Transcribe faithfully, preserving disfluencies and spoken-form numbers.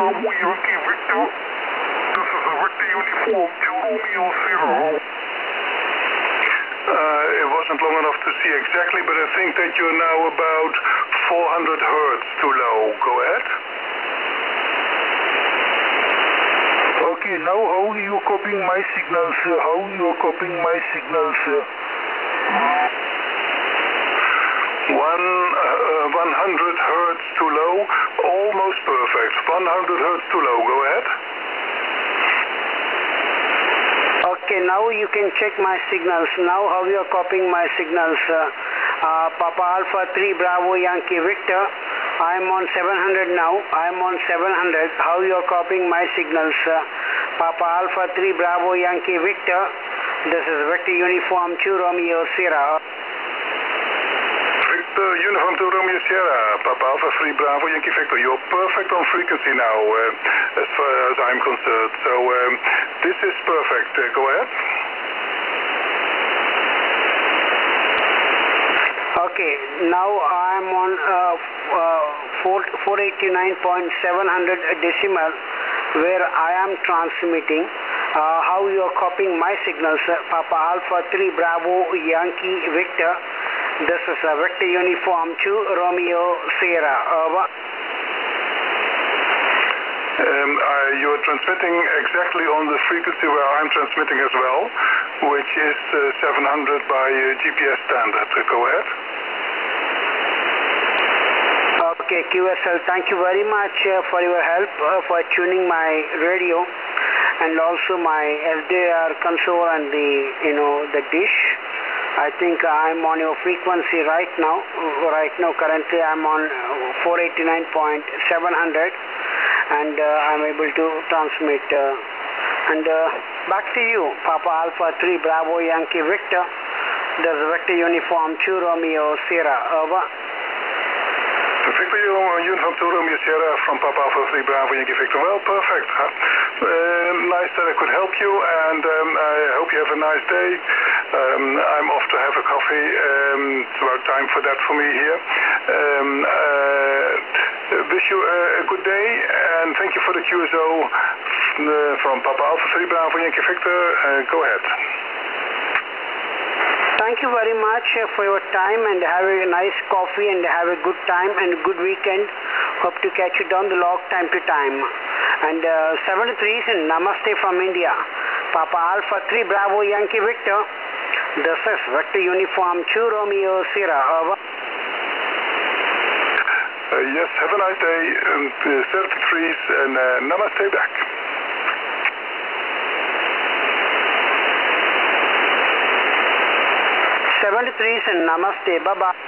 Bravo Yankee Victor. This is a Victor uniform to Romeo Zero. Uh, it wasn't long enough to see exactly, but I think that you're now about four hundred hertz too low. Go ahead. Okay, now how you are copying my signals? Uh, how you are copying my signals? Uh? One, uh, one hundred hertz too low, almost perfect. one hundred hertz too low, go ahead. Okay, now you can check my signals. Now how you are copying my signals? Uh, uh, Papa Alpha three Bravo Yankee Victor. I am on seven hundred now. I am on seven hundred. How you are copying my signals? Uh, Papa Alpha three Bravo Yankee Victor. This is Victor Uniform two Romeo Sierra. Victor Uniform two Romeo Sierra. Papa Alpha three Bravo Yankee Victor. You're perfect on frequency now, uh, as far as I'm concerned. So um, this is perfect. Uh, go ahead. Okay, now I'm on uh, uh, four eighty-nine point seven hundred decimal, where I am transmitting. Uh, how you are copying my signals? Uh, Papa Alpha three Bravo Yankee Victor. This is a Victor Uniform two Romeo Sierra. Over. Um, uh, you're transmitting exactly on the frequency where I'm transmitting as well, which is uh, seven hundred by uh, G P S standard. Uh, go ahead. Okay, Q S L, thank you very much uh, for your help, uh, for tuning my radio and also my S D R console and the, you know, the dish. I think I'm on your frequency right now. Right now, currently I'm on four eighty-nine point seven hundred, and uh, I'm able to transmit. Uh, and uh, back to you, Papa Alpha three Bravo Yankee Victor. This is Victor Uniform two Romeo Sierra. Over. Victor Uniform two Romeo Sierra from Papa Alpha three Bravo Yankee Victor. Well, perfect. Huh? Uh, nice that I could help you, and um, I hope you have a nice day. Um, I'm off to have a coffee. Um, it's about time for that for me here. Um, uh, wish you a, a good day, and thank you for the Q S O uh, from Papa Alpha three Bravo Yankee Victor. Uh, go ahead. Thank you very much for your time, and have a nice coffee and have a good time and a good weekend. Hope to catch you down the log time to time. And uh, seventy-three is Namaste from India. Papa Alpha three Bravo Yankee Victor. This is Victor Uniform two Romeo Sierra. Over. Uh, yes, have a nice day. Um, seventy-threes and uh, Namaste back. seventy-three is Namaste. Bye-bye.